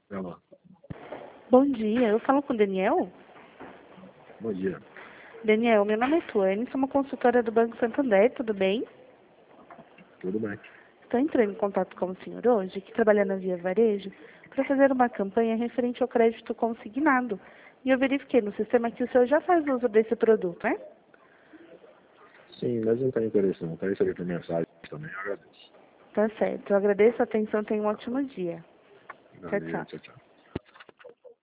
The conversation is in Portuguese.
Vai lá. Bom dia, eu falo com o Daniel? Bom dia. Daniel, meu nome é Tuane, sou uma consultora do Banco Santander, tudo bem? Tudo bem. Estou entrando em contato com o senhor hoje, que trabalha na Via Varejo, para fazer uma campanha referente ao crédito consignado. E eu verifiquei no sistema que o senhor já faz uso desse produto, né? Sim, mas não tem interesse não. Tem recebido mensagem também, eu agradeço. Tá certo, eu agradeço a atenção, tenha um ótimo dia. Tchau, Valeu, tchau. tchau, tchau.